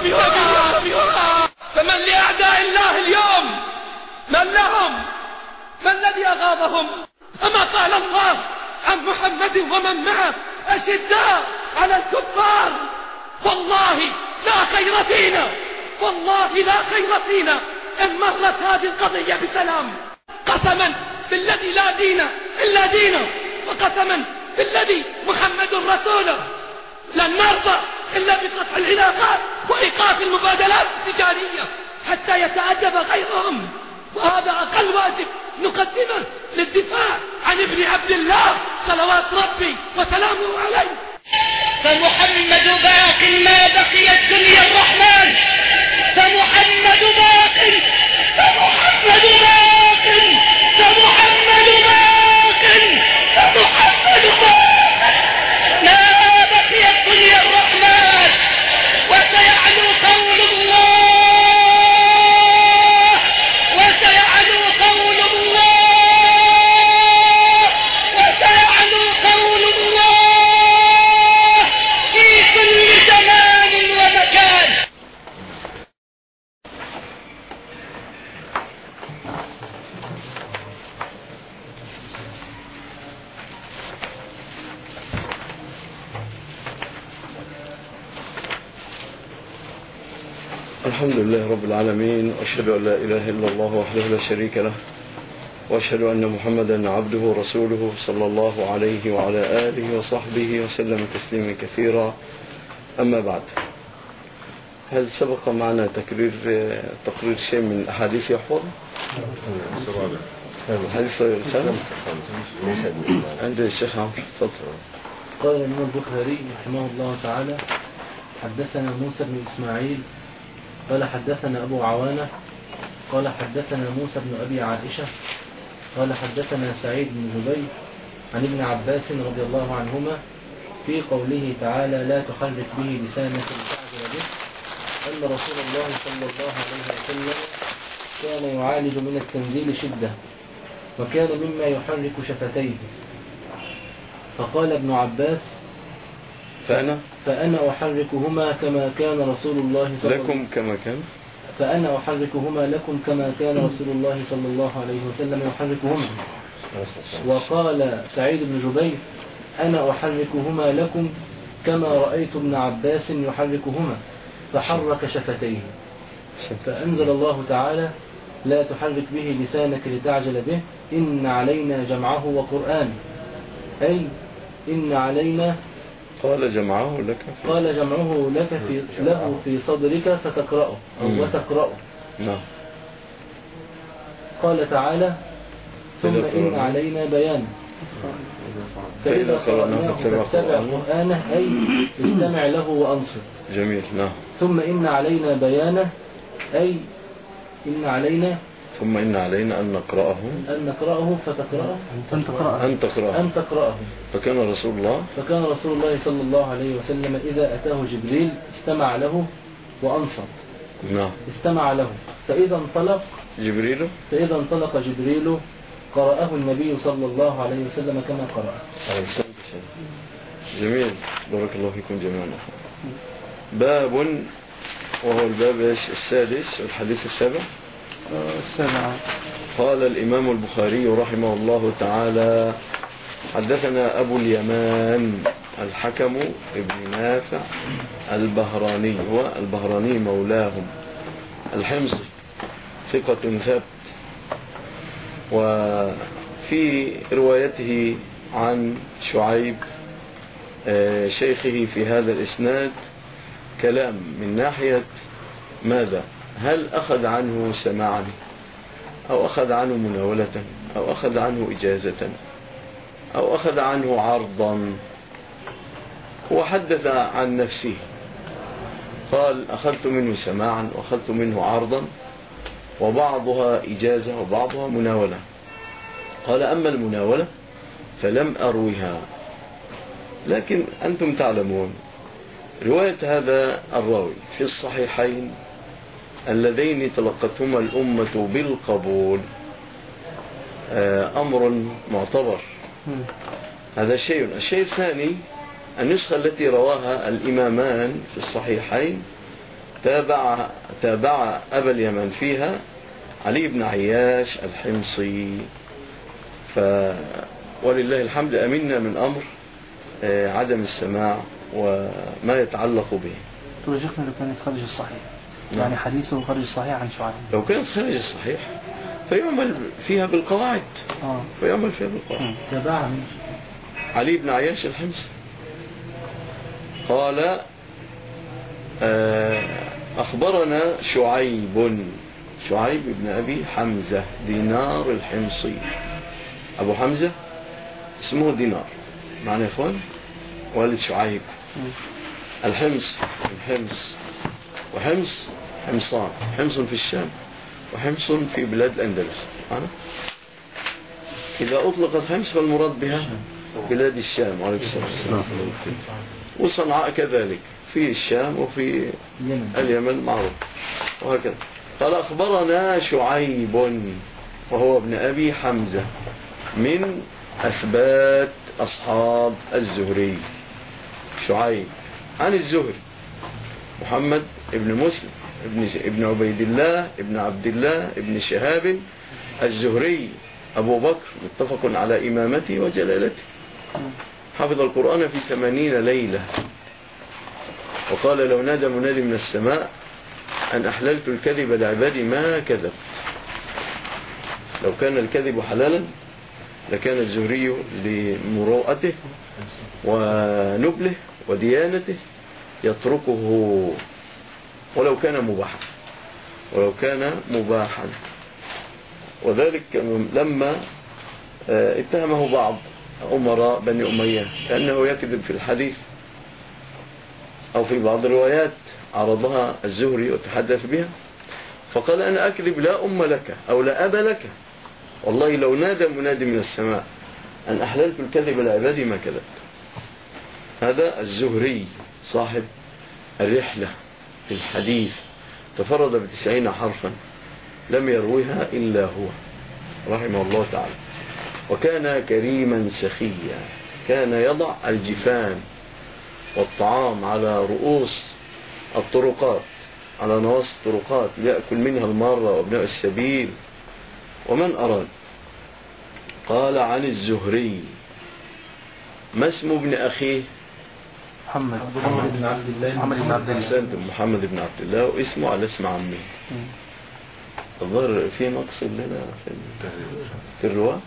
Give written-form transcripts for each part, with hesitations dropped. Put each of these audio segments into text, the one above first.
فمن لأعداء الله اليوم؟ من لهم؟ ما الذي أغاظهم؟ أما قال الله عن محمد ومن معه أشداء على الكفار؟ والله لا خير فينا، والله لا خير فينا إن مرت هذه القضية بسلام. قسما بالذي لا دين إلا دينه، وقسما بالذي محمد رسوله، لن نرضى إلا بقطع العلاقات وإيقاف المبادلات التجارية حتى يتأدب غيرهم، وهذا أقل واجب نقدمه للدفاع عن ابن عبد الله صلوات ربي وسلامه عليه. فمحمد باق ما بقيت دنيا الرحمن، فمحمد باق، فمحمد باق، فمحمد باق، فمحمد باق ما بقيت دنيا الرحمن، وسيعلو قول الله، وسيعلو قول الله، وسيعلو قول الله في كل زمان ومكان. الحمد لله رب العالمين، وأشهد أن لا إله إلا الله وحده لا شريك له، وأشهد أن محمدا عبده ورسوله صلى الله عليه وعلى آله وصحبه وسلم تسليما كثيرا. أما بعد، هل سبق معنا تقرير شيء من أحاديث يحفظ؟ حديث عند الشيخ عمرو، تفضل. قال الإمام البخاري رحمه الله تعالى: حدثنا موسى بن إسماعيل قال حدثنا أبو عوانة قال حدثنا موسى بن أبي عائشة قال حدثنا سعيد بن جبير عن ابن عباس رضي الله عنهما في قوله تعالى: لا تحرك به لسانك لتعجل به، أن رسول الله صلى الله عليه وسلم كان يعالج من التنزيل شدة، وكان مما يحرك شفتيه. فقال ابن عباس: فأنا أحركهما كما كان رسول الله صلى الله عليه وسلم كما كان فأنا أحركهما لكم كما كان رسول الله صلى الله عليه وسلم يحركهما. وقال سعيد بن جبير: أنا أحركهما لكم كما رأيت ابن عباس يحركهما، فحرك شفتيه. فأنزل الله تعالى: لا تحرك به لسانك لتعجل به، إن علينا جمعه وقرآن، أي إن علينا. قال جمعه لك له في صدرك فتقرأه أو وتقرأه. نعم. قال تعالى: ثم إن علينا بيانه، فإذا قرأناه فاتبع قرآنه، أي استمع له وأنصت. جميل. نعم. ثم إن علينا بيانه، أي إن علينا أن نقرأه فتقرأه أن تقرأه. فكان رسول الله صلى الله عليه وسلم إذا أتاه جبريل استمع له وأنصت. نعم. استمع له، فإذا انطلق جبريل قرأه النبي صلى الله عليه وسلم كما قرأ. جميل، بارك الله فيكم جميعا. باب، وهو الباب السادس والحديث السابع. قال الإمام البخاري رحمه الله تعالى: حدثنا أبو اليمان الحكم ابن نافع البهراني، والبهراني مولاهم الحمصي، ثقة ثبت. وفي روايته عن شعيب شيخه في هذا الإسناد كلام من ناحية ماذا؟ هل أخذ عنه سماعا، أو أخذ عنه مناولة، أو أخذ عنه إجازة، أو أخذ عنه عرضا؟ هو حدث عن نفسه، قال: أخذت منه سماعا وأخذت منه عرضا، وبعضها إجازة وبعضها مناولة. قال: أما المناولة فلم أروها، لكن أنتم تعلمون رواية هذا الراوي في الصحيحين اللذين تلقتهما الأمة بالقبول أمر معتبر. هذا شيء. الشيء الثاني: النسخة التي رواها الإمامان في الصحيحين تابع أبا اليمن فيها علي بن عياش الحمصي. ولله الحمد أمنا من أمر عدم السماع وما يتعلق به. ترجحنا لو كانت خارج الصحيح، يعني حديثه خارج الصحيح عن شعيب. لو كانت خارج الصحيح فيعمل فيها بالقواعد. فيعمل فيها بالقواعد. تبع علي بن عياش الحمصي قال أخبرنا شعيب بن أبي حمزة دينار الحمصي. أبو حمزة اسمه دينار، معنى يا إخوان والد شعيب. الحمص وحمص حمصان، حمص في الشام وحمص في بلاد الأندلس. إذا أطلقت حمص فالمراد بها بلاد الشام وعليكم السلام، وصنعاء كذلك في الشام وفي اليمن معروف وهكذا. قال أخبرنا شعيب وهو ابن أبي حمزة من أثبات أصحاب الزهري. شعيب عن الزهري محمد ابن مسلم ابن عبيد الله ابن عبد الله ابن شهاب الزهري أبو بكر متفق على إمامته وجلالته. حفظ القرآن في 80 ليلة. وقال لو نادى منادي من السماء أن أحللت الكذب لعبادي ما كذب. لو كان الكذب حلالا لكان الزهري لمروءته ونبله وديانته يتركه ولو كان مباحا. وذلك لما اتهمه بعض أمراء بني أمية لأنه يكذب في الحديث أو في بعض الروايات عرضها الزهري وتحدث بها، فقال أنا أكذب لا أم لك أو لا أب لك، والله لو نادى منادي من السماء أن أحللت الكذب لعبادي ما كذبت. هذا الزهري صاحب الرحلة في الحديث، تفرد ب90 حرفا لم يرويها إلا هو رحمه الله تعالى. وكان كريما سخيا، كان يضع الجفان والطعام على رؤوس الطرقات، على نواصي الطرقات ليأكل منها المارة وابناء السبيل ومن أراد. قال عن الزهري ما اسم ابن أخيه؟ محمد بن عبد الله. محمد بن عبد الله، واسمه على اسم عمه. الظاهر في نقص لنا في الرواة.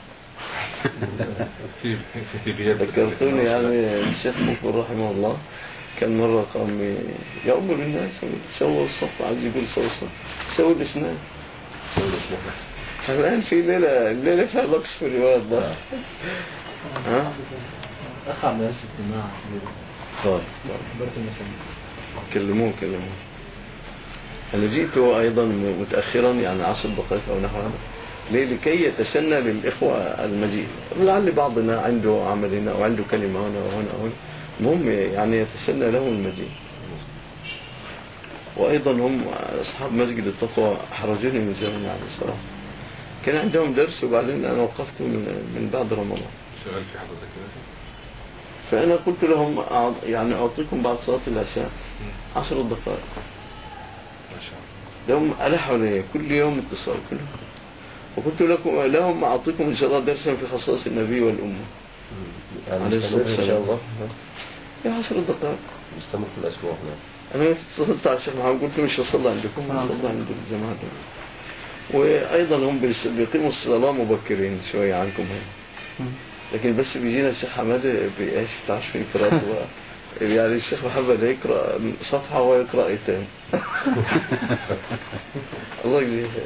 ذكرتوني يعني الشيخ مقبل رحمه الله كان مرة قام يأمر الناس سووا الصف، عايز يقول سووا الصف، سووا الاسنان. الآن في الليلة فيها نقص في الرواية الظاهر. أخذ ناس اجتماع. طيب كلموه. أنا جئت أيضا متأخرا يعني 10 دقائق أو نحو هذا لكي يتسنى للإخوة المجيء، لعل بعضنا عنده عمل هنا أو عنده كلمة هنا وهنا المهم يعني يتسنى لهم المجيء. وأيضا هم أصحاب مسجد التقوى حرجوني من زمان عليه الصراحة، كان عندهم درس وبعدين أنا وقفت من بعد رمضان. شغال في حضرتك كده؟ فأنا قلت لهم يعني أعطيكم بعد صلاة العشاء 10 دقائق. ما شاء الله. لهم ألحوا لي كل يوم اتصال كلهم، وقلت لهم أعطيكم إن شاء الله درسا في خصائص النبي والأمة عليه الصلاة والسلام. إن شاء الله 10 دقائق مستمر في الأسبوع. أنا اتصلت على الشيخ محمد قلت مش أصلي عندكم، أصلي عند الجماعة. وأيضا هم بيقيموا الصلاة مبكرين شوية عنكم هنا، لكن بس بيجينا الشيخ حماد بإيش تعرف في قراءة يعني الشيخ محمد يقرأ صفحة ويقرأ ايتين. الله يجزيه خير.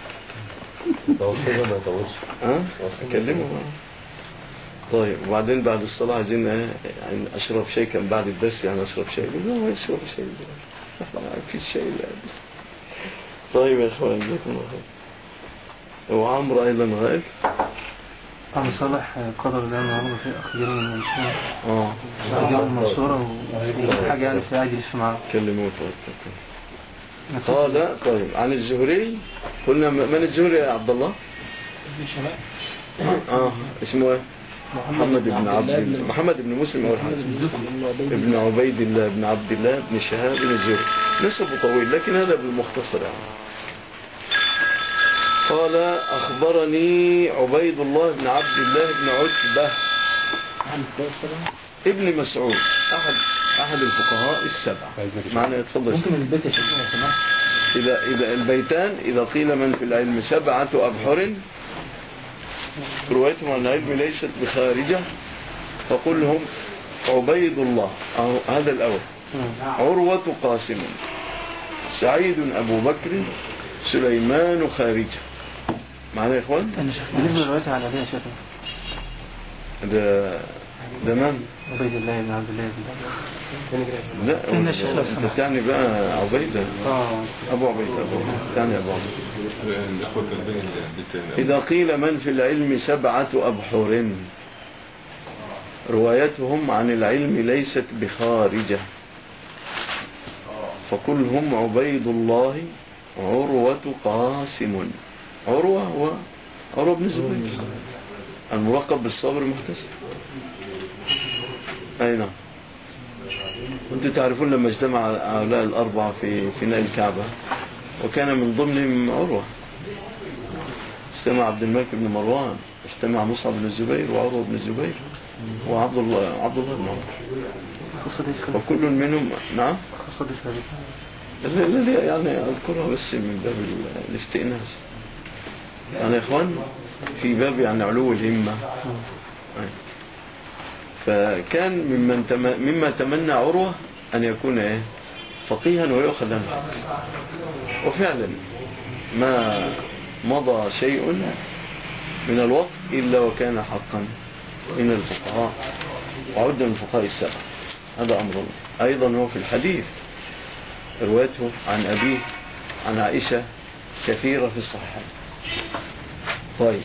توصله ما يطولش. أكلمه معه. طيب وبعدين بعد الصلاة عايزين يعني أشرب شيء، كان بعد الدرس يعني أشرب شيء. لا ما يشرب شيء في الشيء لا. طيب يا إخوان جزاكم الله خير. وعمر أيضا غائب. عم صالح قدر الله النهارده في أخيرا من المنصورة. أخيرا من المنصورة وحاجة يعني في عاجل في معه. كلموه. قال طيب عن الزهري قلنا من الزهري يا عبد الله؟ اسمه ايه؟ محمد بن عبد الله، محمد بن مسلم أول حاجة، ابن عبيد الله بن عبد الله بن شهاب بن الزهري، نسبه طويل لكن هذا بالمختصر يعني. قال أخبرني عبيد الله بن عبد الله بن عتبة ابن مسعود أحد الفقهاء السبعة. معنى يتفضل ممكن البيت يا شيخ إذا البيتان إذا قيل من في العلم 7 أبحر روايتهم عن العلم ليست بخارجة فقل هم عبيد الله هذا الأول، عروة قاسم، سعيد أبو بكر، سليمان خارجة. معنا يا إخوان؟ بالنسبة للرواية عن أبيها شيخ ده من؟ عبيد الله بن عبد الله لا انت تعني بقى عبيدة أبو عبيدة تعني أبو عبيدة. إذا قيل من في العلم 7 أبحر روايتهم عن العلم ليست بخارجة فقل هم عبيد الله عروة قاسم. عروة هو عروة بن الزبير الملقب بالصابر المحتسب. أي نعم. وانتم تعرفون لما اجتمع هؤلاء الأربعة في فناء الكعبة وكان من ضمنهم عروة، اجتمع عبد الملك بن مروان، اجتمع مصعب بن الزبير وعروة بن الزبير وعبد الله بن عمر، وكل منهم نعم لا يعني أذكرها بس من باب الاستئناس يعني يا إخوان في باب يعني علو الهمة. فكان مما تمنى عروة أن يكون فقيها ويأخذ عنه، وفعلا ما مضى شيء من الوقت إلا وكان حقا من الفقهاء وعد من الفقهاء السبعة. هذا أمر الله. أيضا هو في الحديث روايته عن أبيه عن عائشة كثيرة في الصحيحين. طيب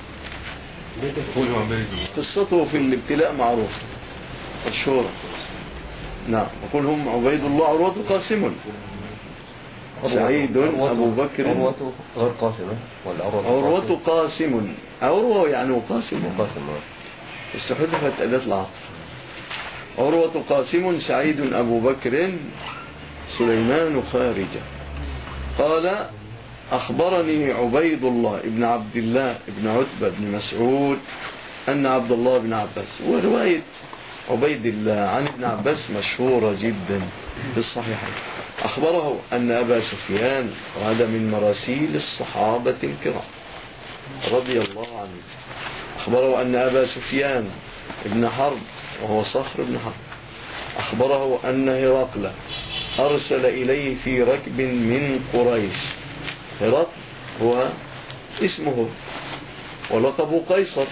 قصته في الابتلاء معروف مشهورة. نعم. يقول هم عبيد الله عروة قاسم، سعيد أبو بكر. عروة غير قاسمة ولا عروة قاسم؟ عروة يعني قاسم استحذفت أداة العطف. عروة قاسم، سعيد أبو بكر، سليمان خارجة. قال أخبرني عبيد الله ابن عبد الله ابن عتبة بن مسعود أن عبد الله بن عباس، ورواية عبيد الله عن ابن عباس مشهورة جدا في الصحيحين. أخبره أن أبا سفيان، وهذا من مراسيل الصحابة الكرام رضي الله عنه، أخبره أن أبا سفيان ابن حرب وهو صخر بن حرب أخبره أن هرقل أرسل إليه في ركب من قريش. هرقل هو اسمه ولقبه قيصر.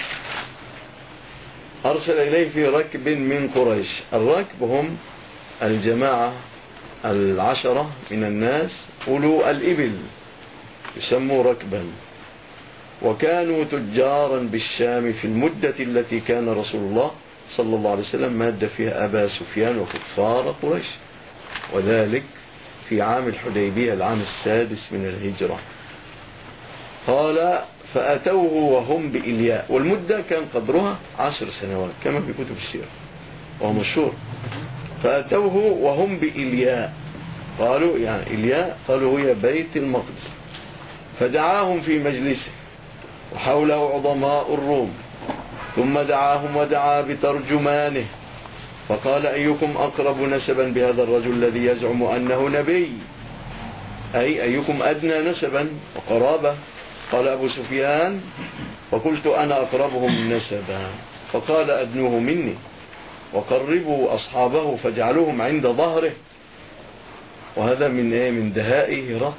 أرسل إليه في ركب من قريش. الركب هم الجماعة 10 من الناس أولو الإبل يسموا ركبا، وكانوا تجارا بالشام في المدة التي كان رسول الله صلى الله عليه وسلم ماد فيها أبا سفيان وكفار قريش، وذلك في عام الحديبية العام 6 من الهجرة. قال فأتوه وهم بإلياء، والمدة كان قدرها 10 سنوات كما في كتب السيرة وهو مشهور. فأتوه وهم بإلياء، قالوا يعني إلياء قالوا هي بيت المقدس. فدعاهم في مجلسه وحوله عظماء الروم، ثم دعاهم ودعا بترجمانه فقال أيكم أقرب نسبا بهذا الرجل الذي يزعم أنه نبي، أي أيكم أدنى نسبا وقرابة؟ قال أبو سفيان فقلت أنا أقربهم نسبا. فقال أدنوه مني وقربوا أصحابه فاجعلوهم عند ظهره. وهذا من دهائه هرقل،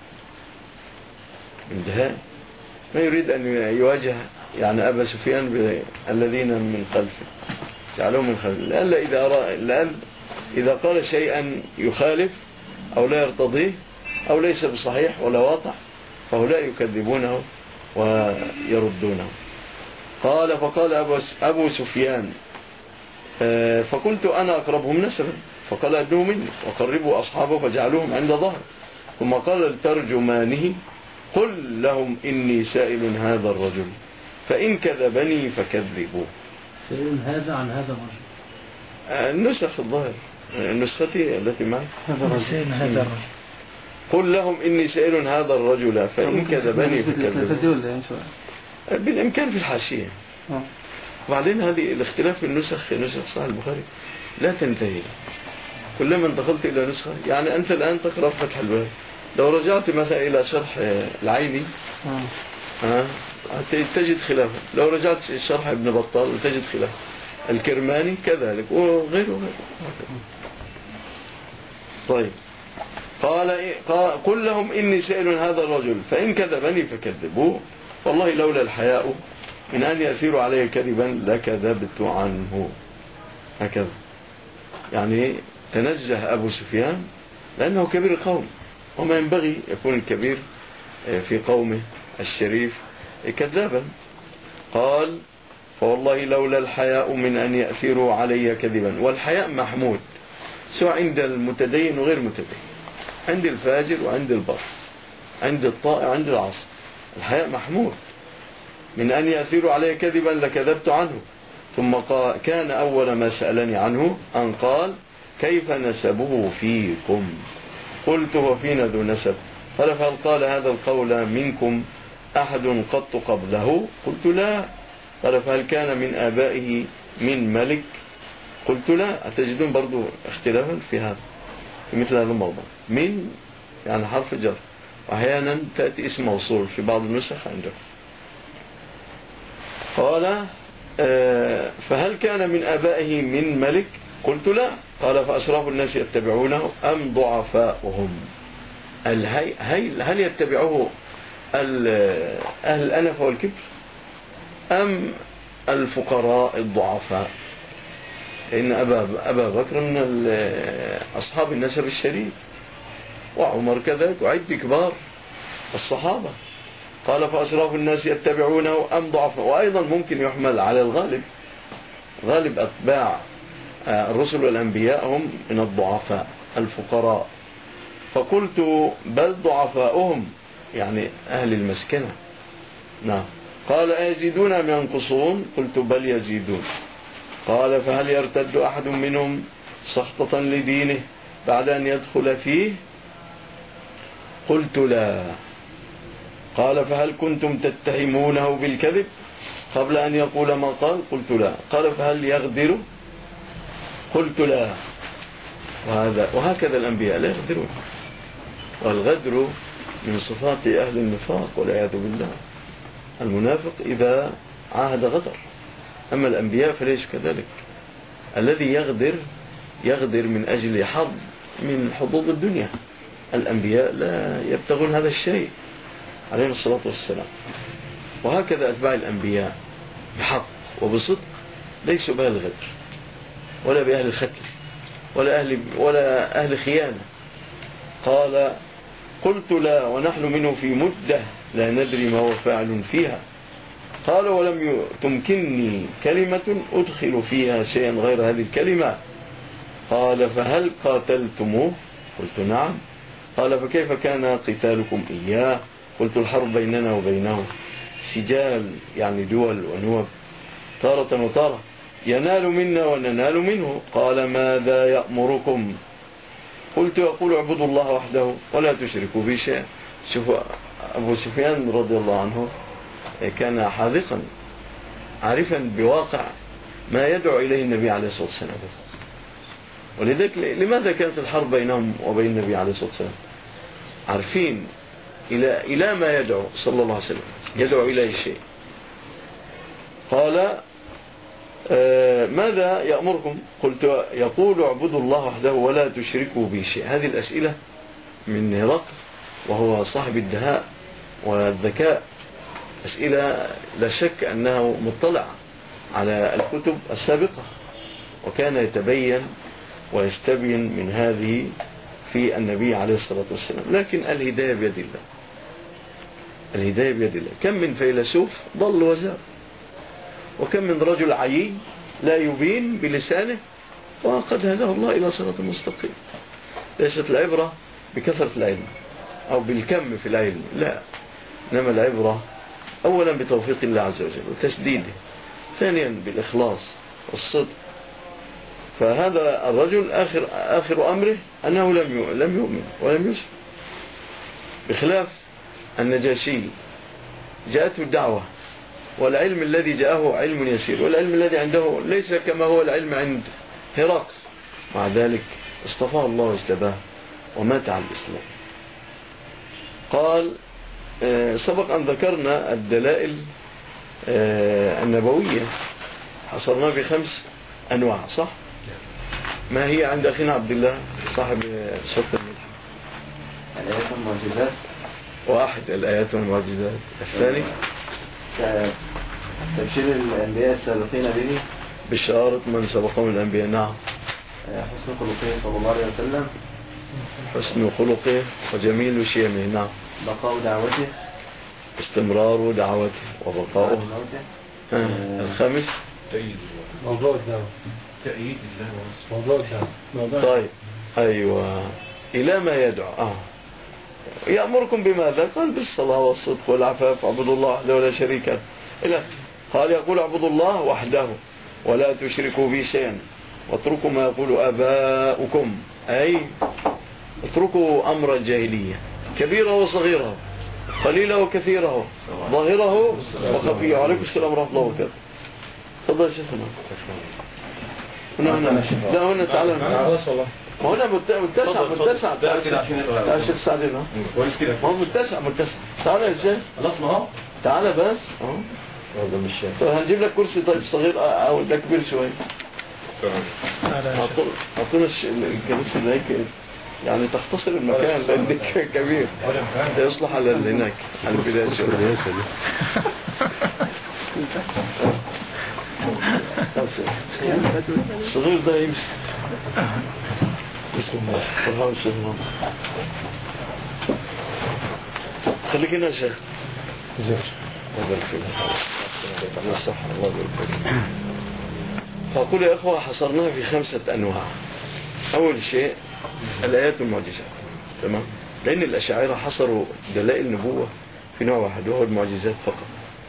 من دهائه، ما يريد أن يواجه يعني أبا سفيان الذين من خلفه، جعلوهم من خلفه، لأن إذا قال شيئا يخالف أو لا يرتضيه أو ليس بصحيح ولا واضح فهؤلاء يكذبونه ويردونه. قال فقال أبو سفيان فقلت أنا أقربهم نسبا، فقال أدنوا مني وقربوا أصحابه فجعلوهم عند ظهر. ثم قال لترجمانه قل لهم إني سائل هذا الرجل فإن كذبني فكذبوه سائل هذا عن هذا الرجل. النسخ الظاهر نسختي التي معي هذا الرجل. قل لهم إني سائل هذا الرجل فإن كذبني فكذبوا. بالإمكان في الحاشية. وبعدين هذه الاختلاف في النسخ، نسخ صحيح البخاري لا تنتهي. كلما انتقلت إلى نسخة، يعني أنت الآن تقرأ فتح الباري، لو رجعت مثلا إلى شرح العيني تجد خلافه، لو رجعت شرح ابن بطال تجد خلافه، الكرماني كذلك وغيره. طيب قل لهم إني سائل هذا الرجل فإن كذبني فكذبوه والله لولا الحياء من أن يأثيروا عليه كذبا لكذبت عنه. هكذا يعني تنزه أبو سفيان لأنه كبير القوم، وما ينبغي يكون الكبير في قومه الشريف كذابا. قال فوالله لولا الحياء من أن يأثيروا علي كذبا. والحياء محمود سواء عند المتدين وغير متدين، عند الفاجر وعند البر، عند الطائع وعند العاصي، الحياء محمود. من أن يأثيروا علي كذبا لكذبت عنه. ثم كان أول ما سألني عنه أن قال كيف نسبه فيكم؟ قلت هو فينا ذو نسب. قال فهل قال هذا القول منكم أحد قط قبله؟ قلت لا. قال فهل كان من آبائه من ملك؟ قلت لا. أتجدون برضو اختلافا في هذا، في مثل هذا الموضوع. من يعني حرف جر، وأحيانا تأتي اسم موصول في بعض النسخ عنده. قال فهل كان من آبائه من ملك؟ قلت لا. قال فأشراف الناس يتبعونه أم ضعفاؤهم؟ هل يتبعه أهل الأنف والكبر أم الفقراء الضعفاء؟ إن أبا بكر من أصحاب النسب الشريف، وعمر كذلك، وعد كبار الصحابة. قال فأشراف الناس يتبعونه أم ضعفاء؟ وأيضا ممكن يحمل على الغالب، غالب أتباع الرسل والأنبياء هم من الضعفاء الفقراء. فقلت بل ضعفاؤهم يعني أهل المسكنة. نعم. قال أيزيدون أم ينقصون؟ قلت بل يزيدون. قال فهل يرتد أحد منهم سخطة لدينه بعد أن يدخل فيه؟ قلت لا. قال فهل كنتم تتهمونه بالكذب قبل أن يقول ما قال؟ قلت لا. قال فهل يغدر؟ قلت لا. وهكذا الأنبياء لا يغدرون، والغدر من صفات أهل النفاق والعياذ بالله. المنافق إذا عاهد غدر، أما الأنبياء فليس كذلك. الذي يغدر من أجل حظ من حظوظ الدنيا. الأنبياء لا يبتغون هذا الشيء عليه الصلاة والسلام. وهكذا أتباع الأنبياء بحق وبصدق ليسوا بأهل الغدر ولا بأهل الختل ولا أهل خيانة. قال قلت لا ونحن منه في مدة لا ندري ما هو فاعل فيها. قال ولم تمكنني كلمة أدخل فيها شيئا غير هذه الكلمة. قال فهل قاتلتموه؟ قلت نعم. قال فكيف كان قتالكم إياه؟ قلت الحرب بيننا وبينه سجال، يعني دول ونوب، تارة وتارة، ينال منا وننال منه. قال ماذا يأمركم؟ قلت يقول اعبدوا الله وحده ولا تشركوا به شيئا. شوفوا أبو سفيان رضي الله عنه كان حاذقا عارفا بواقع ما يدعو إليه النبي عليه الصلاة والسلام. ولذلك لماذا كانت الحرب بينهم وبين النبي عليه الصلاة والسلام؟ عارفين إلى ما يدعو صلى الله عليه وسلم، يدعو إليه شيء. قال ماذا يأمركم؟ قلت يقول اعبدوا الله وحده ولا تشركوا به شيء. هذه الأسئلة من هرقل وهو صاحب الدهاء والذكاء، أسئلة لا شك أنه مطلع على الكتب السابقة، وكان يتبين ويستبين من هذه في النبي عليه الصلاة والسلام. لكن الهداية بيد الله، الهداية بيد الله. كم من فيلسوف ضل وزار، وكم من رجل عيي لا يبين بلسانه وقد هداه الله إلى صراط مستقيم. ليست العبرة بكثرة العلم أو بالكم في العلم، لا، إنما العبرة أولا بتوفيق الله عز وجل وتسديده، ثانيا بالإخلاص والصدق. فهذا الرجل آخر أمره أنه لم يؤمن ولم يسلم، بخلاف النجاشي جاءته الدعوة والعلم الذي جاءه علم يسير، والعلم الذي عنده ليس كما هو العلم عند هرقل، مع ذلك اصطفاه الله واجتباه ومات على الإسلام. قال سبق أن ذكرنا الدلائل النبوية، حصرنا ب5 أنواع، صح؟ ما هي عند أخينا عبد الله صاحب شرط الملح؟ الآيات والمعجزات، واحد الآيات والمعجزات. الثاني تبشير الأنبياء السابقين به، بشارة من سبقهم الأنبياء. نعم. حسن خلقه صلى الله عليه وسلم، حسن خلقه وجميل شيمه. نعم. بقاء دعوته، استمرار دعوته وبقاؤه. الخامس موضوع الدعوة، تأييد الله موضوع الدعوة. طيب أيوة، إلى ما يدعو. يأمركم بماذا؟ قال بالصلاة والصدق والعفاف، اعبدوا الله وحده ولا شريك له إلى. قال يقول اعبدوا الله وحده ولا تشركوا به شيئا واتركوا ما يقول آباؤكم، أي اتركوا أمر الجاهلية، كبيره وصغيره، قليله وكثيره، ظاهره وخفيه. وعليكم السلام ورحمة الله وبركاته. تفضل شيخنا. هنا تعالى. ما هنا متسع تعال شيخ سعدنا. ما هو متسع تعال يا شيخ. خلاص ما هو تعال بس. هذا مش طيب هنجيب لك كرسي طيب صغير او ده كبير شويه. اعطونا الكرسي ده يعني تختصر المكان لان كبير، ده يصلح على اللي هناك على البدايه شويه. الصغير ده يمشي. بسم الله الرحمن الرحيم. خليك هنا يا شيخ. فأقول يا أخوة حصرناها في 5 أنواع. أول شيء الآيات والمعجزات، تمام؟ لأن الأشاعرة حصروا دلائل النبوة في نوع واحد وهو المعجزات فقط.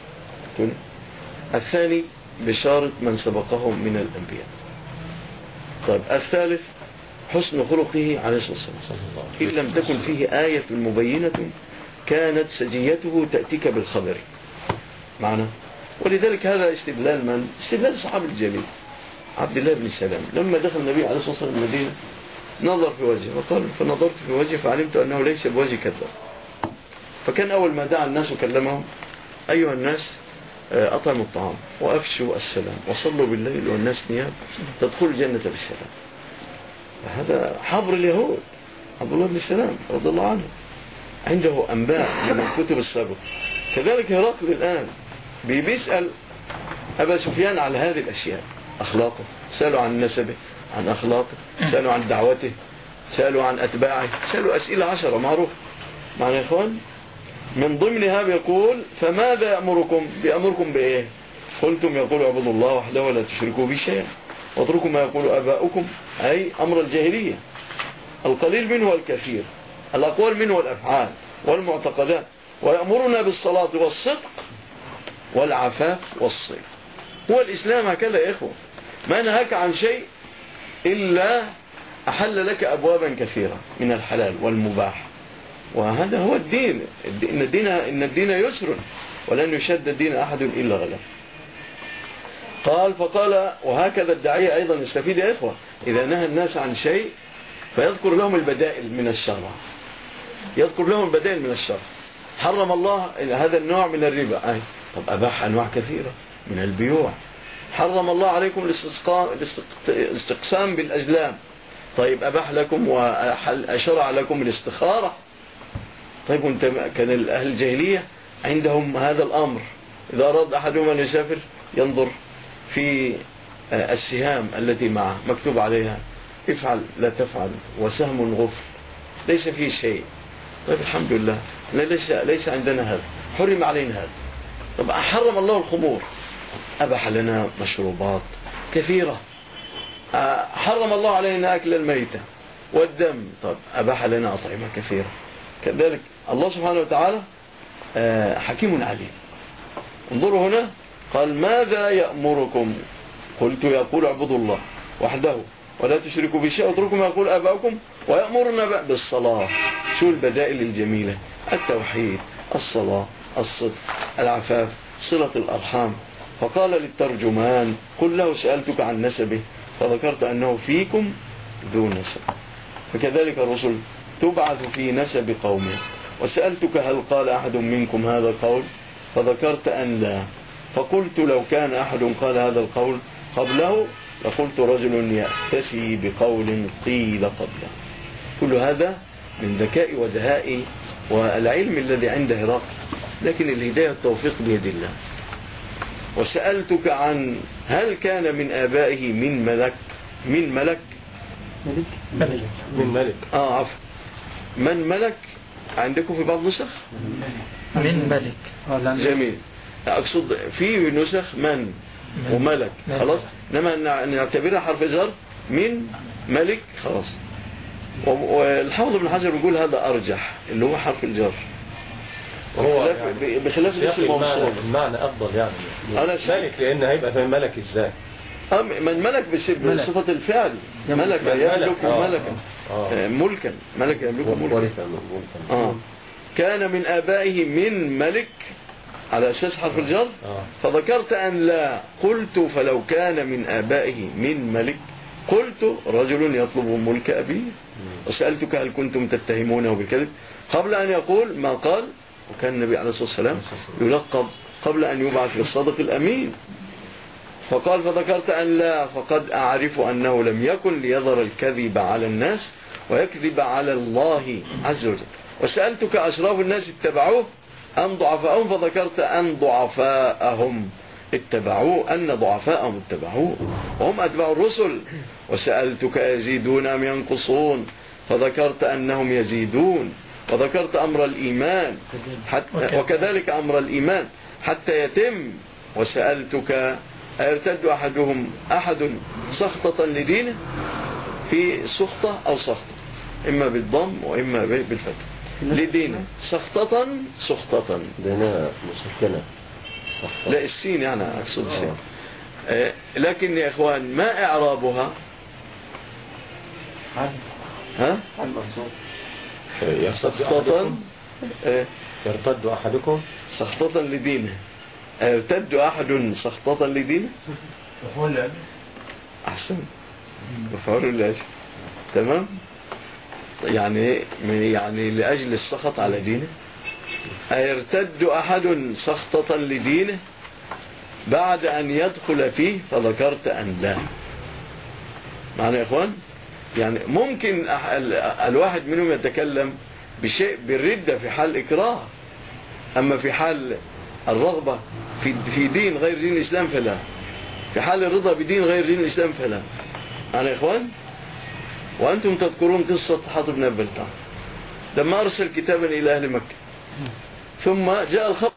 الثاني بشارة من سبقهم من الأنبياء. طيب الثالث حسن خلقه عليه الصلاة والسلام، إن لم تكن فيه آية مبينة كانت سجيته تأتيك بالخبر معنا. ولذلك هذا استدلال من؟ استدلال الصحابي الجليل عبد الله بن سلام لما دخل النبي عليه الصلاة والسلام المدينة نظر في وجهه وقال فنظرت في وجهه فعلمت أنه ليس بوجه كذاب. فكان أول ما دعا الناس وكلمهم أيها الناس أطعموا الطعام وأفشوا السلام وصلوا بالليل والناس نيام تدخلوا الجنة بالسلام. هذا حبر اليهود عبد الله بن سلام رضي الله عنه، عنده أنباء من الكتب السابقة. كذلك هرقل الآن بيسأل أبا سفيان على هذه الأشياء، أخلاقه، سألوا عن نسبه، عن أخلاقه، سألوا عن دعوته، سألوا عن أتباعه، سألوا أسئلة 10 معروف معنا يا إخوان. من ضمنها بيقول فماذا يأمركم؟ بيأمركم بإيه؟ قلتم يقول اعبدوا الله وحده ولا تشركوا به شيئا واتركوا ما يقول آباؤكم، أي أمر الجاهلية، القليل منه والكثير، الأقوال منه والأفعال والمعتقدات، ويأمرنا بالصلاة والصدق والعفاف والصلة. هو الإسلام هكذا يا إخوة، ما نهاك عن شيء إلا أحل لك أبوابا كثيرة من الحلال والمباح، وهذا هو الدين. إن الدين يسر ولن يشد الدين أحد إلا غلب. قال فقال وهكذا الداعية أيضا يستفيد يا إخوة، إذا نهى الناس عن شيء فيذكر لهم البدائل من الشرع، يذكر لهم البدائل من الشرع. حرم الله هذا النوع من الربا، طب أباح أنواع كثيرة من البيوع. حرم الله عليكم الاستقسام بالأزلام، طيب أباح لكم وشرع لكم الاستخارة. طيب كان أهل الجاهلية عندهم هذا الأمر، إذا أراد أحدهم أن يسافر ينظر في السهام التي معه مكتوب عليها افعل لا تفعل وسهم غفر، ليس فيه شيء. طيب الحمد لله ليس عندنا هذا، حرم علينا هذا. طب حرم الله الخمور، أباح لنا مشروبات كثيرة. حرم الله علينا أكل الميتة والدم، طب أباح لنا أطعمة كثيرة. كذلك الله سبحانه وتعالى حكيم عليم. انظروا هنا قال ماذا يأمركم؟ قلت يقول اعبدوا الله وحده ولا تشركوا به شيئا واتركوا ما يقول آباؤكم ويأمرنا بالصلاة. شو البدائل الجميلة؟ التوحيد، الصلاة، الصدق، العفاف، صلة الأرحام. فقال للترجمان قل له سألتك عن نسبه فذكرت أنه فيكم ذو نسب. فكذلك الرسل تبعث في نسب قومه. وسألتك هل قال أحد منكم هذا القول فذكرت أن لا، فقلت لو كان أحد قال هذا القول قبله لقلت رجل يأتسي بقول قيل قبله. كل هذا من ذكاء ودهاء والعلم الذي عند هرقل، لكن الهداية التوفيق بيد الله. وسألتك عن هل كان من آبائه من ملك عفوا من ملك عندكم في بعض نسخ من ملك. جميل. أقصد في نسخ من وملك خلاص، إنما نعتبرها حرف جر من ملك خلاص. والحافظ ابن حجر بيقول هذا أرجح اللي هو حرف الجر، بخلاف الاسم الموصول. المعنى أفضل يعني ملك، لأن هيبقى فاهم ملك إزاي. من ملك بصفة الفعل، ملك يملك ملكا ملكا، ملك يملك ملكا. كان من آبائه من ملك على أساس حرف الجر، فذكرت أن لا، قلت فلو كان من آبائه من ملك قلت رجل يطلب ملك أبيه. وسألتك هل كنتم تتهمونه بالكذب قبل أن يقول ما قال. وكان النبي عليه الصلاة والسلام يلقب قبل أن يبعث بالصادق الأمين. فقال فذكرت أن لا، فقد أعرف أنه لم يكن ليظهر الكذب على الناس ويكذب على الله عز وجل. وسألتك أشراف الناس اتبعوه أم ضعفاءهم فذكرت أن ضعفاءهم اتبعوه، أن ضعفاءهم اتبعوه وهم أتباع الرسل. وسألتك يزيدون أم ينقصون فذكرت أنهم يزيدون. وذكرت أمر الإيمان وكذلك أمر الإيمان حتى يتم. وسألتك أيرتد أحد سخطة لدينه، في سخطة أو سخطة إما بالضم وإما بالفتح لدينه، سخطة دينها مسكنة لا السين يعني أقصد السين. لكن يا إخوان ما إعرابها؟ ها؟ سخطة يرتد أحدكم سخطة لدينه. يرتد أحد سخطة لدينه. أحسن مفعول لأجل. تمام. يعني لأجل السخط على دينه. أيرتد أحد سخطة لدينه بعد أن يدخل فيه فذكرت أن لا. معنى يا إخوان يعني ممكن الواحد منهم يتكلم بشيء بالردة في حال إكراه، أما في حال الرغبة في دين غير دين الإسلام فلا، في حال الرضا بدين غير دين الإسلام فلا. معنى يا إخوان وأنتم تذكرون قصة حاطب بن أبي بلتعة لما أرسل كتابا إلى أهل مكة ثم جاء الخبر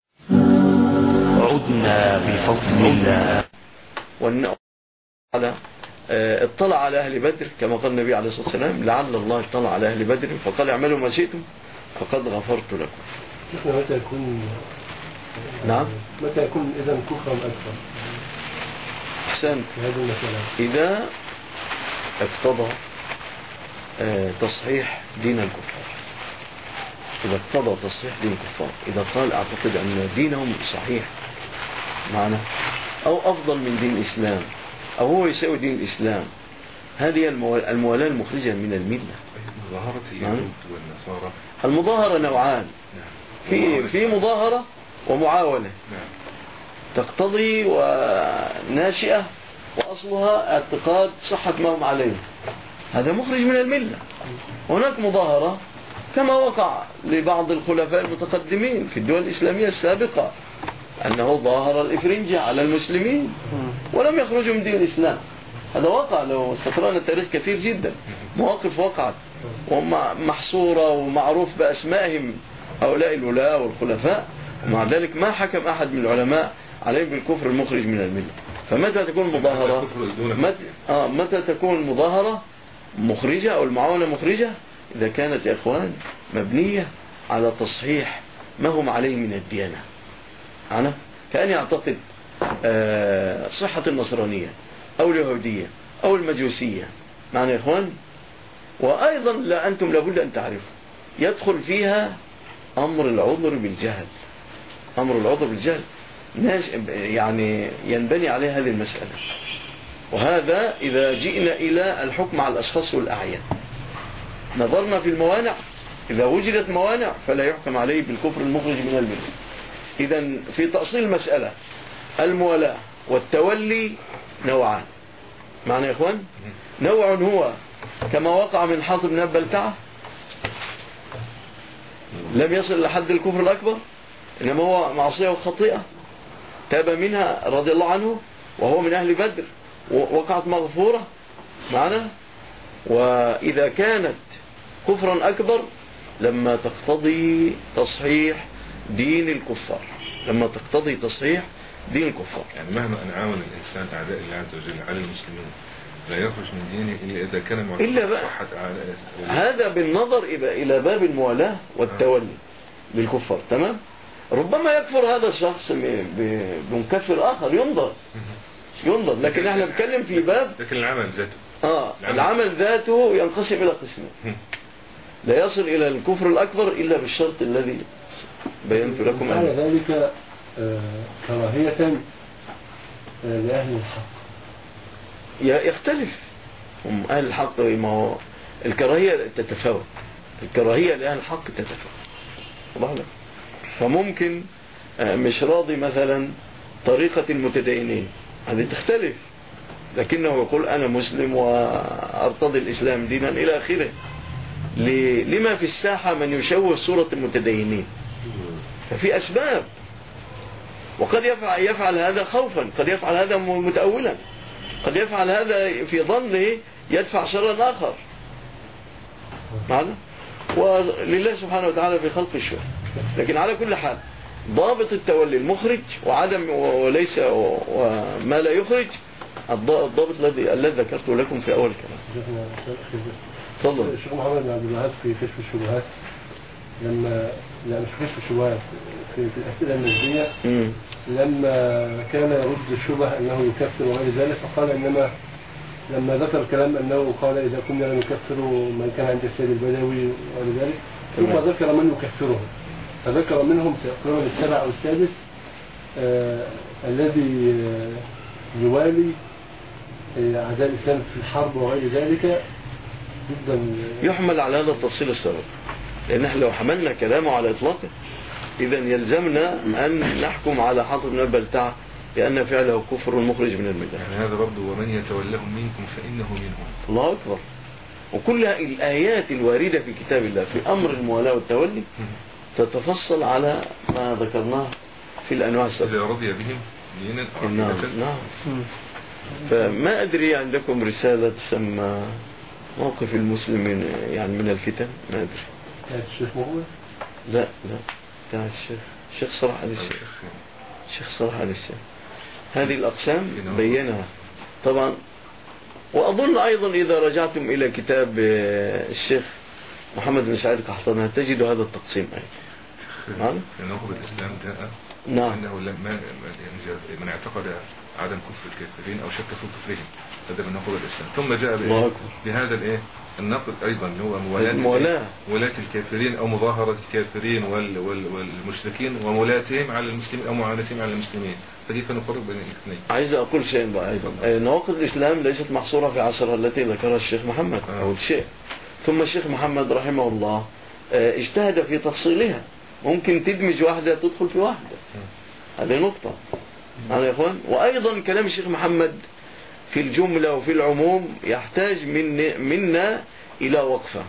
عدنا بفضل الله اطلع على أهل بدر كما قال النبي عليه الصلاة والسلام لعل الله اطلع على أهل بدر فقال اعملوا ما شئتم فقد غفرت لكم. متى يكون نعم متى يكون إذا كفرا أكثر؟ أحسن. إذا اقتضى تصحيح دين الكفار، إذا اقتضى تصحيح دين الكفار، إذا قال أعتقد أن دينهم صحيح معنا أو أفضل من دين الإسلام أو هو يساوي دين الإسلام، هذه الموالاة المخرجة من الملة. مظاهرة اليهود والنصارى المظاهرة نوعان، في مظاهرة ومعاونة تقتضي وناشئة وأصلها اعتقاد صحة ما هم عليه، هذا مخرج من الملة. هناك مظاهرة كما وقع لبعض الخلفاء المتقدمين في الدول الإسلامية السابقة أنه ظاهر الإفرنجة على المسلمين ولم يخرجوا من دين الإسلام، هذا وقع. لو استقرأنا التاريخ كثير جدا مواقف وقعت ومحصورة ومعروف بأسمائهم هؤلاء الولاة والخلفاء، ومع ذلك ما حكم أحد من العلماء عليهم بالكفر المخرج من الملة. فمتى تكون مظاهرة متى تكون مظاهرة مخرجة أو المعاونة مخرجة؟ إذا كانت يا إخوان مبنية على تصحيح ما هم عليه من الديانة. كان يعتقد صحة النصرانية أو اليهودية أو المجوسية. معنى يا إخوان؟ وأيضا لا أنتم لابد أن تعرفوا يدخل فيها أمر العذر بالجهل. أمر العذر بالجهل يعني ينبني عليه هذه المسألة. وهذا إذا جئنا إلى الحكم على الأشخاص والأعيان نظرنا في الموانع، إذا وجدت موانع فلا يحكم عليه بالكفر المخرج من الملة. إذن في تأصيل المسألة الموالاة والتولي نوعان. معنى يا إخوان؟ نوع هو كما وقع من حاطب بن أبي بلتعة، لم يصل لحد الكفر الأكبر، إنما هو معصية وخطيئة تاب منها رضي الله عنه وهو من أهل بدر وقعت مغفورة معنا. وإذا كانت كفرا أكبر لما تقتضي تصحيح دين الكفار، لما تقتضي تصحيح دين الكفار. يعني مهما أنعاون الإنسان أعداء الله عز وجل على المسلمين لا يخرج من دينه إلا إذا كان معتقد صحة هذا بالنظر إلى باب الموالاة والتولي للكفار. تمام. ربما يكفر هذا الشخص بمكفر آخر ينظر، لكن احنا بنتكلم في باب لكن العمل ذاته العمل ذاته ينقسم إلى قسمين، لا يصل إلى الكفر الأكبر إلا بالشرط الذي بينت لكم. على ذلك كراهية لأهل الحق يختلف. هم أهل الحق ما هو الكراهية تتفاوت، الكراهية لأهل الحق تتفاوت. فممكن مش راضي مثلا طريقة المتدينين، هذه تختلف، لكنه يقول أنا مسلم وأرتضي الإسلام دينا إلى آخره. لما في الساحة من يشوه صورة المتدينين، ففي أسباب. وقد يفعل هذا خوفا، قد يفعل هذا متأولا، قد يفعل هذا في ظنه يدفع شرا آخر معنا. ولله سبحانه وتعالى في خلق الشر. لكن على كل حال ضابط التولي المخرج وعدم وليس وما لا يخرج الضابط الذي ذكرته لكم في أول كلام. تفضل. الشيخ محمد بن عبد الوهاب في كشف الشبهات مش كشف الشبهات في الأسئلة النجدية لما كان يرد الشبه أنه يكفر وغير ذلك، فقال إنما لما ذكر كلام أنه قال إذا كنا لا نكفر من كان عند السيد البدوي وغير ذلك، ثم ذكر من يكفرهم، فذكر منهم تقريبا السابع أو السادس الذي يوالي أعداء الإسلام في الحرب وغير ذلك جدا. يحمل على هذا التفصيل السابق، لأن احنا لو حملنا كلامه على إطلاقه إذا يلزمنا أن نحكم على حاطب بن أبي بلتعة لأن فعله كفر مخرج من الملة. يعني هذا برضه ومن يتولهم منكم فإنه منهم. الله أكبر. وكل الآيات الواردة في كتاب الله في أمر الموالاة والتولي تتفصل على ما ذكرناه في الأنواع السابقة. إذا رضي بهم دينا أو نعم. فما أدري عندكم رسالة تسمى موقف المسلمين يعني من الفتن، ما أدري. الشيخ محمد؟ لا بتاع الشيخ صلاح آل الشيخ. الشيخ صلاح آل الشيخ. هذه الأقسام بينها طبعا. وأظن أيضا إذا رجعتم إلى كتاب الشيخ محمد بن سعيد القحطاني تجد هذا التقسيم أيضا. لأنه بالإسلام جاء أنه من اعتقد عدم كفر الكافرين أو شك في كفرهم هذا من نقض الإسلام، ثم جاء بهذا النقد أيضا هو مولاة الكافرين أو مظاهرة الكافرين والمشركين ومولاتهم على المسلمين أو معاناتهم على المسلمين. فكيف نفرق بين الاثنين؟ عايز أقول شيء بقى أيضا، نواقض الإسلام ليست محصورة في 10 التي ذكرها الشيخ محمد أول شيء، ثم الشيخ محمد رحمه الله اجتهد في تفصيلها، ممكن تدمج واحدة تدخل في واحدة. هذه نقطة يا إخوان. وأيضا كلام الشيخ محمد في الجملة وفي العموم يحتاج منا إلى وقفة.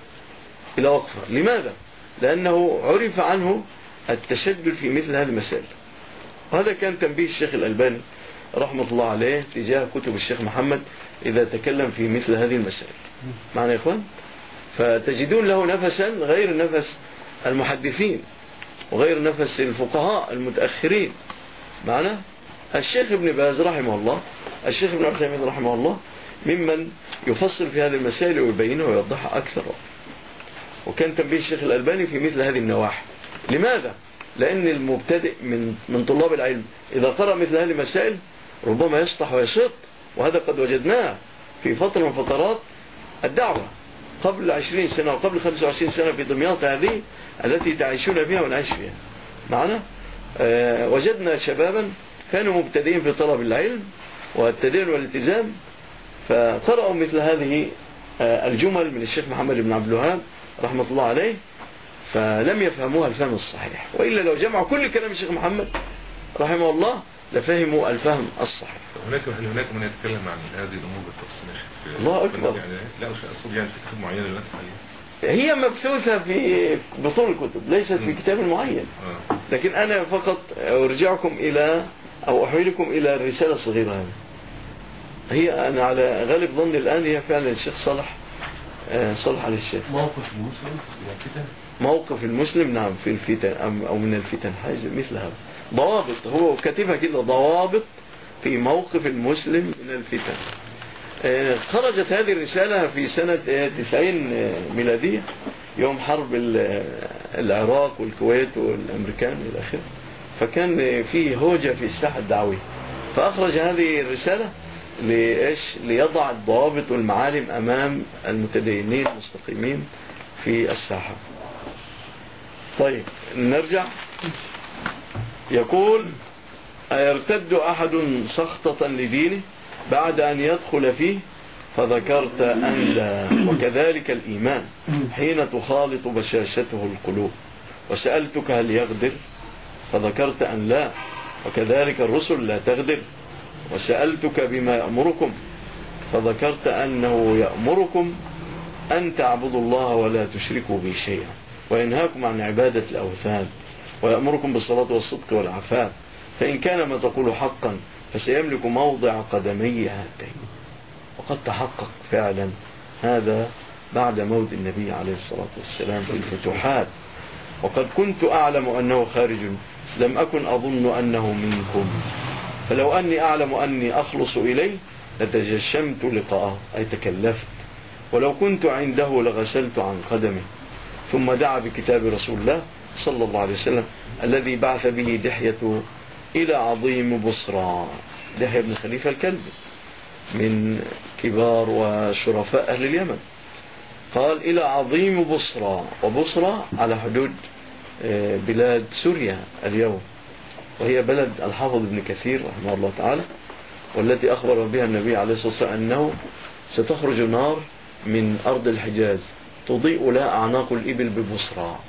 لماذا؟ لأنه عرف عنه التشدد في مثل هذه المسائل. وهذا كان تنبيه الشيخ الألباني رحمة الله عليه تجاه كتب الشيخ محمد إذا تكلم في مثل هذه المسائل. معنا يا إخوان؟ فتجدون له نفسا غير نفس المحدثين وغير نفس الفقهاء المتأخرين. معنا الشيخ ابن باز رحمه الله، الشيخ ابن عثيمين رحمه الله ممن يفصل في هذه المسائل ويبينها ويوضحها أكثر. وكان تنبيه الشيخ الألباني في مثل هذه النواحي. لماذا؟ لأن المبتدئ من طلاب العلم إذا قرأ مثل هذه المسائل ربما يشطح ويشط، وهذا قد وجدناه في فترة من فترات الدعوة قبل 20 سنة وقبل 25 سنة في دمياط هذه التي تعيشون فيها ونعيش فيها معنا. وجدنا شبابا كانوا مبتدئين في طلب العلم والتدين والالتزام، فقرأوا مثل هذه الجمل من الشيخ محمد بن عبد الوهاب رحمة الله عليه، فلم يفهموها الفهم الصحيح، وإلا لو جمعوا كل كلام الشيخ محمد رحمه الله لفهموا الفهم الصحيح. هناك من يتكلم عن هذه الأمور بالتفصيل. الله أكبر. يعني لا أقصد يعني في كتاب معين دلوقتي هي مبثوثة في بطون الكتب، ليست في كتاب معين. لكن أنا فقط أرجعكم إلى أو أحيلكم إلى الرسالة الصغيرة هذه. هي أنا على غالب ظن الآن هي فعلا الشيخ صالح على الشيخ. موقف المسلم في الفتن. موقف المسلم نعم في الفتن أو من الفتن حاجة مثل هذا. ضوابط، هو كاتبها كده، ضوابط في موقف المسلم من الفتن. خرجت هذه الرسالة في سنة 90 ميلادية، يوم حرب العراق والكويت والأمريكان إلى آخره، فكان في هوجة في الساحة الدعوية، فأخرج هذه الرسالة ليضع الضوابط والمعالم أمام المتدينين المستقيمين في الساحة. طيب نرجع. يقول: أيرتد أحد سخطة لدينه بعد أن يدخل فيه؟ فذكرت أن لا، وكذلك الإيمان حين تخالط بشاشته القلوب. وسألتك هل يغدر؟ فذكرت أن لا، وكذلك الرسل لا تغدر. وسألتك بما يأمركم؟ فذكرت أنه يأمركم أن تعبدوا الله ولا تشركوا به شيئا، وينهاكم عن عبادة الأوثان، ويأمركم بالصلاة والصدق والعفاف، فإن كان ما تقول حقا فسيملك موضع قدمي هاتين. وقد تحقق فعلا هذا بعد موت النبي عليه الصلاة والسلام في الفتوحات. وقد كنت أعلم أنه خارج، لم أكن أظن أنه منكم، فلو أني أعلم أني أخلص إليه لتجشمت لقاءه، أي تكلفت، ولو كنت عنده لغسلت عن قدمه. ثم دعا بكتاب رسول الله صلى الله عليه وسلم الذي بعث به دحية إلى عظيم بصرى. دحية بن خليفة الكلبي من كبار وشرفاء أهل اليمن. قال: إلى عظيم بصرى، وبصرى على حدود بلاد سوريا اليوم، وهي بلد الحافظ ابن كثير رحمه الله تعالى، والتي أخبر بها النبي عليه الصلاة والسلام أنه ستخرج نار من أرض الحجاز تضيء لها أعناق الإبل ببصرى.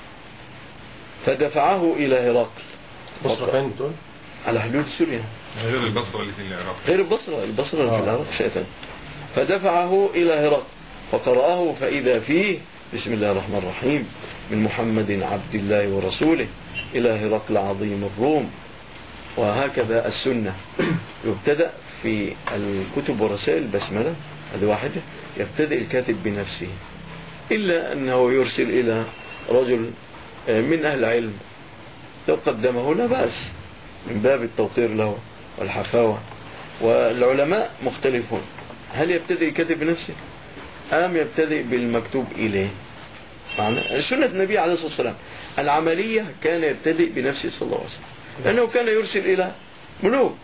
فدفعه إلى هرقل. بصرى فين بتقول؟ على حدود سوريا، غير البصرة اللي في العراق، غير البصرة اللي في العراق شيئا. فدفعه إلى هرقل فقرأه فإذا فيه: بسم الله الرحمن الرحيم، من محمد عبد الله ورسوله إلى هرقل عظيم الروم. وهكذا السنة يبتدأ في الكتب ورسائل البسملة، هذه واحدة، يبتدئ الكاتب بنفسه، إلا أنه يرسل إلى رجل من أهل العلم لو قدمه لا بأس، من باب التوقير له والحفاوة. والعلماء مختلفون، هل يبتدئ الكاتب بنفسه أم يبتدئ بالمكتوب إليه؟ معنى سنة النبي عليه الصلاة والسلام العملية كان يبتدئ بنفسه صلى الله عليه وسلم، لأنه كان يرسل إلى ملوك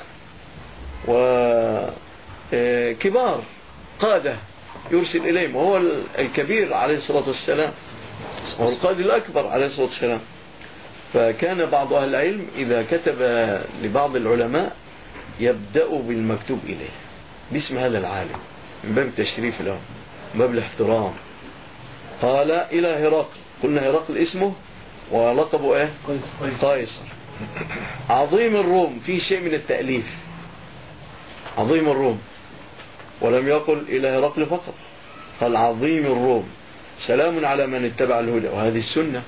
وكبار قادة يرسل إليهم، وهو الكبير عليه الصلاة والسلام، وهو القائد الأكبر عليه الصلاة والسلام. فكان بعض أهل العلم إذا كتب لبعض العلماء يبدأ بالمكتوب إليه باسم هذا العالم، من باب التشريف له، من باب الاحترام. قال: إلى هرقل. قلنا هرقل اسمه ولقبه إيه؟ قيصر. عظيم الروم، في شيء من التأليف، عظيم الروم، ولم يقل إلى هرقل فقط، قال عظيم الروم. سلام على من اتبع الهدى. وهذه السنة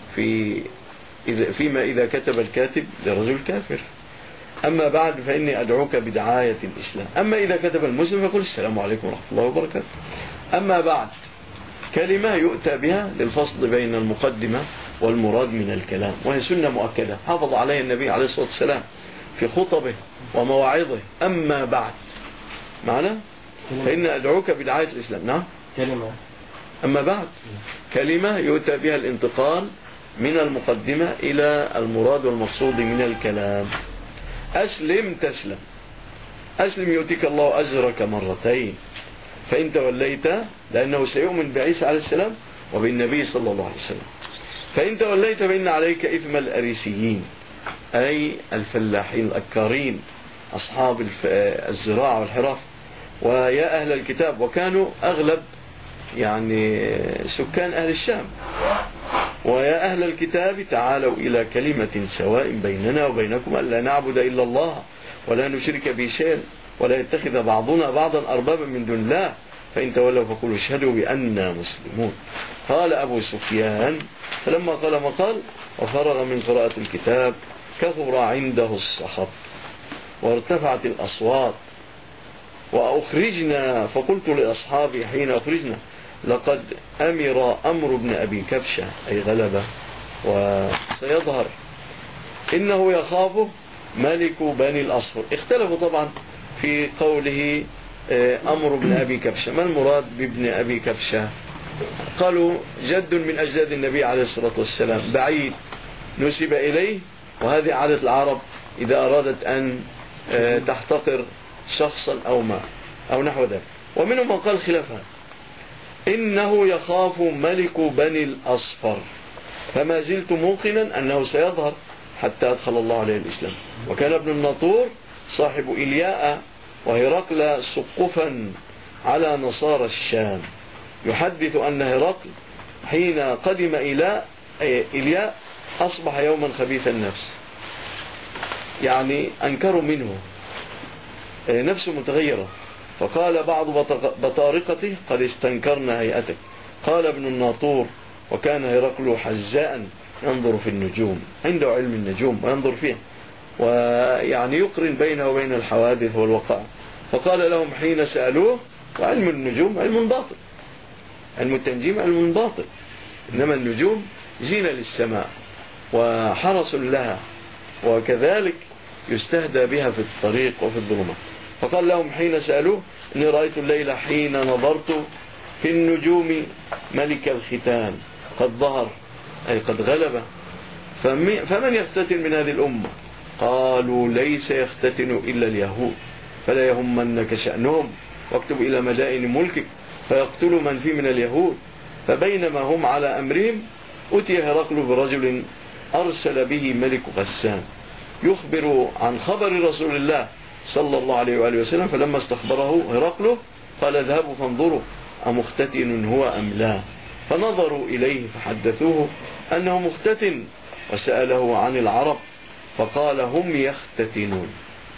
فيما إذا كتب الكاتب لرجل كافر. أما بعد فإني أدعوك بدعاية الإسلام. أما إذا كتب المسلم فقل: السلام عليكم ورحمة الله وبركاته. أما بعد، كلمة يؤتى بها للفصل بين المقدمة والمراد من الكلام، وهي سنة مؤكدة حافظ عليها النبي عليه الصلاة والسلام في خطبه ومواعظه. أما بعد معنى فإن أدعوك بدعاية الإسلام. نعم، كلمة. أما بعد كلمة يؤتى بها الانتقال من المقدمة إلى المراد والمقصود من الكلام. أسلم تسلم، أسلم يؤتيك الله أجرك مرتين، فإن توليت، لأنه سيؤمن بعيسى عليه السلام وبالنبي صلى الله عليه وسلم، فإن توليت فإن عليك إثم الأريسيين، أي الفلاحين الأكارين أصحاب الزراعة والحرف، ويا أهل الكتاب، وكانوا أغلب يعني سكان أهل الشام، ويا أهل الكتاب تعالوا إلى كلمة سواء بيننا وبينكم ألا نعبد إلا الله ولا نشرك به شيئا ولا يتخذ بعضنا بعضا أربابا من دون الله، فإن تولوا فقولوا اشهدوا بأننا مسلمون. قال أبو سفيان فلما قال ما قال وفرغ من قراءة الكتاب كثر عنده الصخب وارتفعت الأصوات وأخرجنا، فقلت لأصحابي حين أخرجنا لقد أمر بن أبي كبشة أي غلبة وسيظهر إنه يخاف ملك بني الأصفر. اختلفوا طبعا في قوله أمر بن أبي كبشة، ما المراد بابن أبي كبشة؟ قالوا جد من أجداد النبي عليه الصلاة والسلام بعيد نسب إليه، وهذه عادة العرب إذا أرادت أن تحتقر شخصا أو ما أو نحو ذلك. ومنهم من قال خلافها إنه يخاف ملك بني الأصفر، فما زلت موقنا أنه سيظهر حتى أدخل الله عليه الإسلام. وكان ابن الناطور صاحب إلياء وهرقل سقفا على نصارى الشام يحدث أن هرقل حين قدم إلياء أصبح يوما خبيث النفس، يعني أنكروا منه، نفسه متغيرة، فقال بعض بطارقته قد استنكرنا هيئتك. قال ابن الناطور وكان هرقل حزاء ينظر في النجوم، عنده علم النجوم وينظر فيها، ويعني يقرن بينه وبين الحوادث والوقائع. فقال لهم حين سألوه وعلم النجوم علم باطل، علم التنجيم علم باطل، إنما النجوم زينة للسماء وحرس لها، وكذلك يستهدى بها في الطريق وفي الظلمات. فقال لهم حين سألوه إني رأيت الليلة حين نظرت في النجوم ملك الختان قد ظهر أي قد غلب، فمن يختتن من هذه الأمة؟ قالوا ليس يختتن إلا اليهود، فلا يهمنك شأنهم واكتب إلى مدائن ملكك فيقتلوا من فيه من اليهود. فبينما هم على أمرهم أتي هرقل برجل أرسل به ملك غسان يخبر عن خبر رسول الله صلى الله عليه وآله وسلم، فلما استخبره هرقل قال اذهبوا فانظروا أمختتن هو أم لا، فنظروا إليه فحدثوه أنه مختتن، وسأله عن العرب فقال هم يختتنون.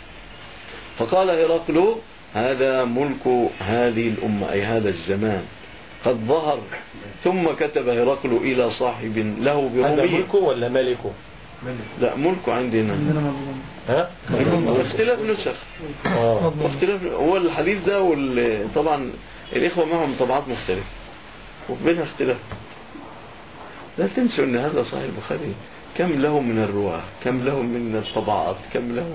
فقال هرقل هذا ملك هذه الأمة أي هذا الزمان قد ظهر. ثم كتب هرقل إلى صاحب له برومية. هذا ملكه ولا ملكه؟ لا ملكه عندنا. ها؟ واختلاف نسخ، واختلاف هو الحديث ده طبعا الإخوة معهم طبعات مختلفة وبينها اختلاف. لا تنسوا أن هذا صحيح البخاري كم له من الرواة، كم له من الطبعات، كم له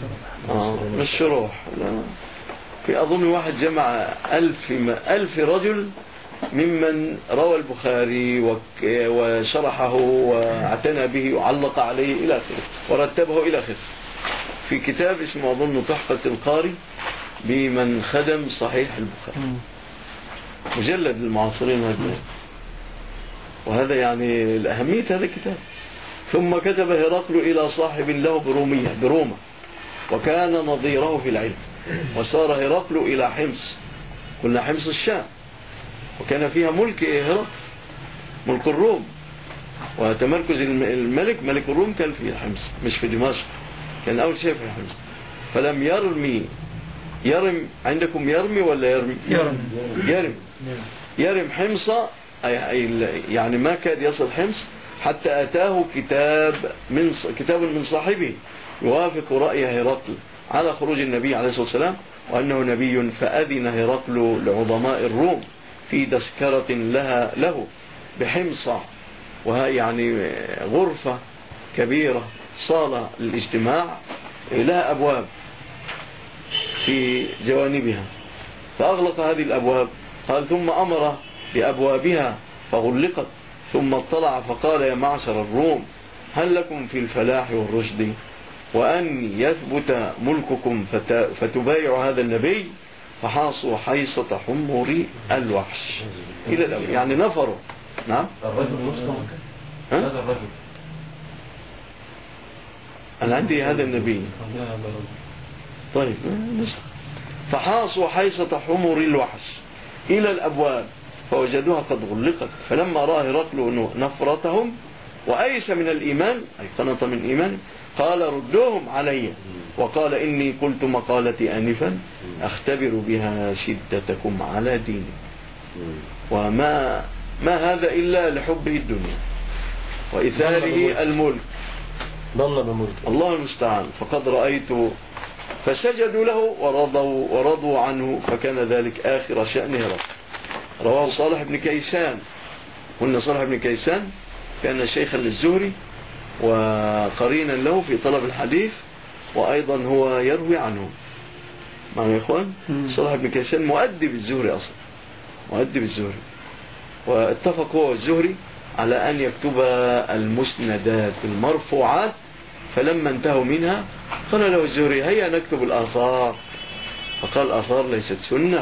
من الشروح. لا. في أظن واحد جمع 1000 رجل ممن روى البخاري وشرحه واعتنى به وعلق عليه إلى آخره ورتبه إلى آخره في كتاب اسمه أظن تحفة القاري بمن خدم صحيح البخاري، مجلد للمعاصرين هذا، وهذا يعني الأهمية هذا الكتاب. ثم كتب هرقل إلى صاحب له برومة وكان نظيره في العلم، وسار هرقل إلى حمص، قلنا حمص الشام، وكان فيها ملك هرقل ملك الروم، وتمركز الملك ملك الروم كان في حمص مش في دمشق، كان أول شيء في حمص. فلم يرم عندكم يرمي ولا يرم حمص، يعني ما كاد يصل حمص حتى أتاه كتاب من صاحبه يوافق رأي هرقل على خروج النبي عليه الصلاة والسلام وأنه نبي. فأذن هرقل لعظماء الروم في تذكرة له بحمص، وهي يعني غرفة كبيرة صالة للاجتماع لها أبواب في جوانبها، فأغلق هذه الأبواب. قال ثم أمر بأبوابها فغلقت ثم اطلع فقال يا معشر الروم هل لكم في الفلاح والرشد وأن يثبت ملككم فتبايعوا هذا النبي؟ فحاصوا حيصة حمر الوحش إلى الأول، يعني نفروا. نعم الرجل مسلم هذا الرجل أنا عندي هذا النبي. طيب نسخ. فحاصوا حيصة حمر الوحش إلى الأبواب فوجدوها قد غلقت، فلما رأى هرقل نفرتهم وأيس من الإيمان أي قنط من إيمان قال ردوهم علي، وقال إني قلت مقالتي آنفا أختبر بها شدتكم على ديني، وما هذا إلا لحبه الدنيا وإثاره الملك. ضل بملك الله المستعان. فقد رأيت فسجدوا له ورضوا عنه، فكان ذلك آخر شأن هرقل. رواه صالح بن كيسان. قلنا صالح بن كيسان كان شيخا للزهري وقرينا له في طلب الحديث، وأيضا هو يروي عنه. معنا يا إخوان؟ صالح بن كيسان مؤدب الزهري أصلا، مؤدب الزهري، واتفق هو الزهري على أن يكتب المسندات المرفوعات، فلما انتهوا منها قال له الزهري هيا نكتب الآثار، فقال الآثار ليست سنة.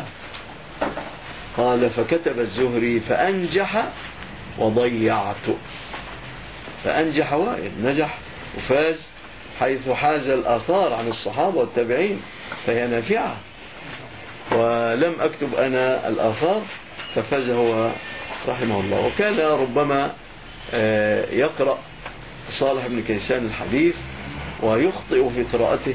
قال فكتب الزهري فأنجح وضيعت. فأنجح وائل، نجح وفاز، حيث حاز الآثار عن الصحابة والتابعين فهي نافعة، ولم أكتب أنا الآثار ففاز هو رحمه الله. وكان ربما يقرأ صالح بن كيسان الحديث ويخطئ في قراءته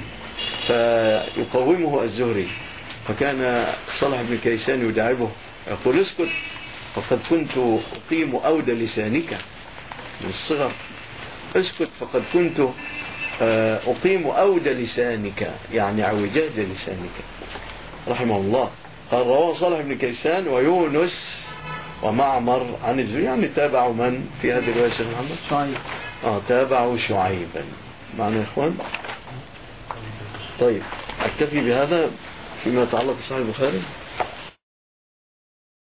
فيقومه الزهري، فكان صالح بن كيسان يداعبه يقول اسكت فقد كنت أقيم أود لسانك من الصغر، اسكت فقد كنت أقيم أود لسانك يعني عوجاج لسانك رحمه الله. قال رواه صالح بن كيسان ويونس ومعمر عن الزهري، يعني تابعوا من في هذه الرواية شيخ محمد؟ شعيب. تابعوا شعيبا. معنا يا إخوان؟ طيب أكتفي بهذا فيما يتعلق بصحيح البخاري.